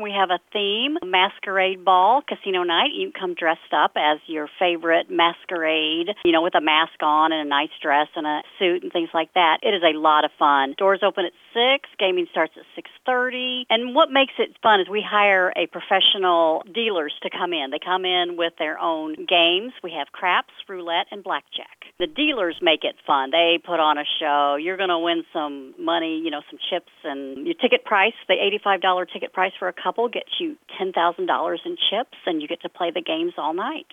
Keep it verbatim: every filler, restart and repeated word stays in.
We have a theme, masquerade ball, casino night. You can come dressed up as your favorite masquerade, you know, with a mask on and a nice dress and a suit and things like that. It is a lot of fun. Doors open at six, gaming starts at six thirty. And what makes it fun is we hire a professional dealers to come in. They come in with their own games. We have craps, roulette, and blackjack. The dealers make it fun. They put on a show. You're going to win some money, you know, some chips, and your ticket price, the eighty-five dollars ticket price for a couple gets you ten thousand dollars in chips, and you get to play the games all night.